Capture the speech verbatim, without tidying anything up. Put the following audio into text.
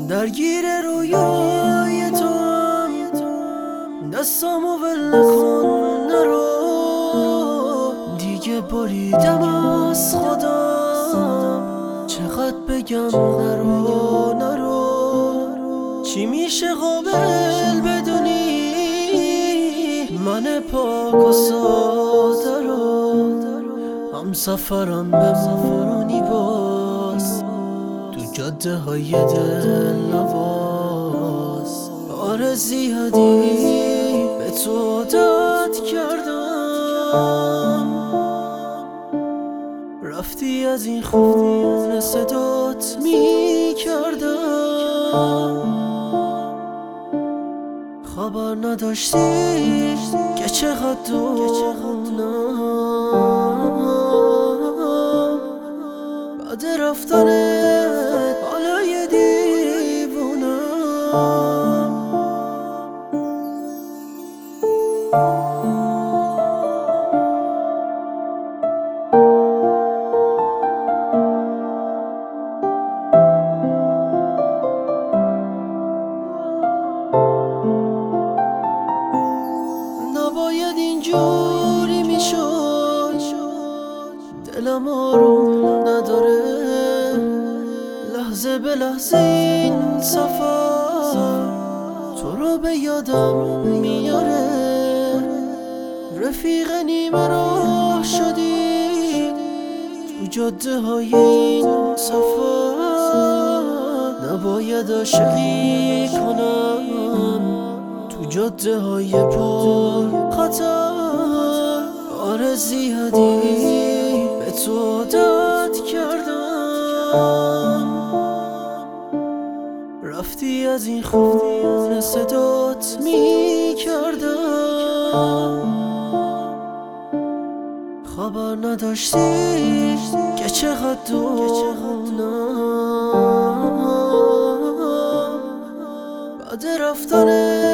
درگیر رویای تو دستامو ول نکن نرو دیگه بریدم از خودم چقدر بگم نرو نرو چی میشه قابل بدونی من پاک و ساده رو هم سفرم بمونی باز تو جاده های دل نواز آره زیادی به تو عادت کردم رفتی از این خونه صدات می کردم خبر نداشتی که چقدر دونم بعد رفتنت حالا یه دیوونم نباید اینجوری میشد دلم آروم نداره لحظه به لحظه این سفر تو رو به یادم میاره رفیق نیمه راه شدی تو جاده های این سفر نباید عاشقی کنم تو جاده های پر خطر آره زیادی به تو عادت کردم رفتی از این خونه صدات می کردم خبر نداشتی که چقدر دونم بعد رفتنت